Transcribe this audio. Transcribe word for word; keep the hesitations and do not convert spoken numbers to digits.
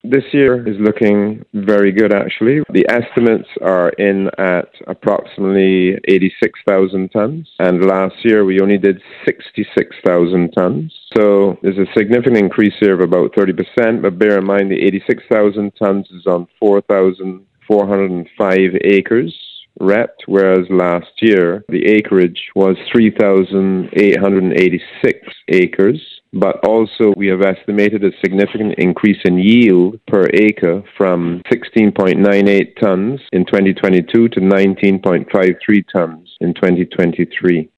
This year is looking very good, actually. The estimates are in at approximately eighty-six thousand tons, and last year we only did sixty-six thousand tons. So there's a significant increase here of about thirty percent, but bear in mind the eighty-six thousand tons is on four thousand four hundred five acres repped, whereas last year the acreage was three thousand eight hundred eighty-six acres. But also we have estimated a significant increase in yield per acre from sixteen point nine eight tons in twenty twenty-two to nineteen point five three tons in twenty twenty-three.